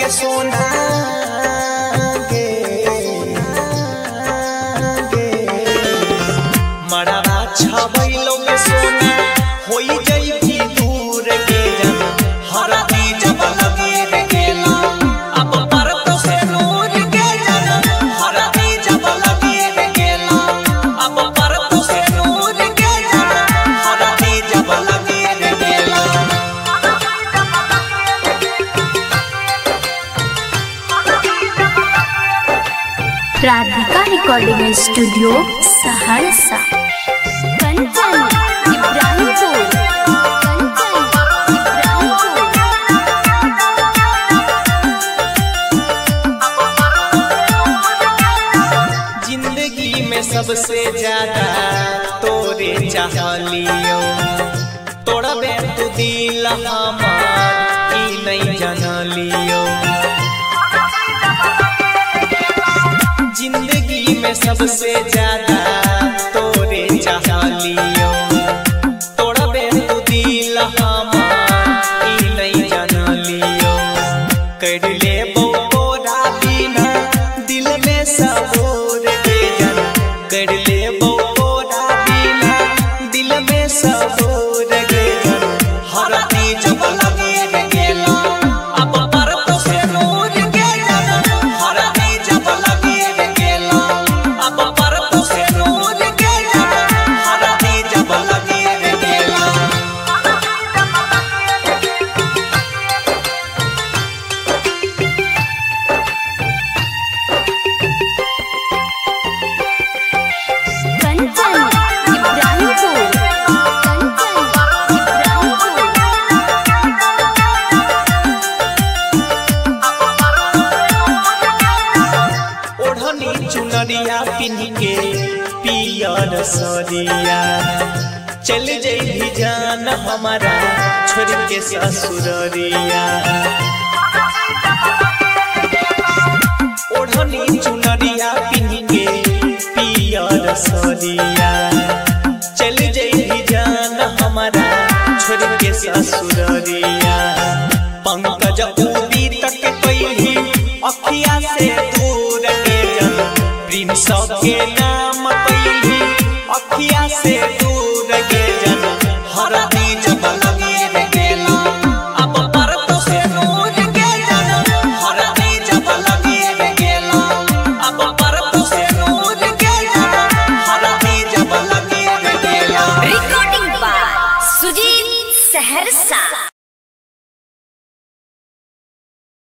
सोना गे मड़वा छबैलो के सोना होई जइबी दूर के जन हरदी जब लगे रे गेला अब परत से नूर के जन हरदी जब लगे रे गेला अब परत से नूर के जन हरदी जब लगे रे गेला। Radhika recording studio Saharsa. कंचन इब्राहिमपुर जिंदगी में सबसे ज्यादा तोरे चाहलियो तोड़बे तू दिल हमार ई नहीं जानलियो। जिंदगी में सबसे ज्यादा तोरे चाहलियो तोड़बे तू दिल हमार ई नहीं जानलियो। कर ले बोरा बिना दिल में सबोर के जन कर ले बोरा बिना दिल में सबोर के जन हरदी जब लगे रे गेला अब परत से नूर के जन हरदी जब लगे रे गेला अब परत से नूर के जन हरदी जब लगे रे गेला। कंचन इब्राहिमपुर ओढ़नी चुनरिया पिन्ह के पियर सरिया चल जइबी जान हमारा छोड़ के ससुररिया। ओढ़नी चुनरिया पिन्ह के पियर सरिया चल जइबी जान हमारा छोड़ के ससुररिया। पंकज उबी तक कैली अखिया से दूर के जन प्रिंस के नाम कैली अखिया से दूर के जन हरदी जब लगे रे गेला अब परत से नूर के जन हरदी जब लगे रे गेला अब परत से नूर के जन हरदी जब लगे रे गेला। Recording by Sujeet Saharsa.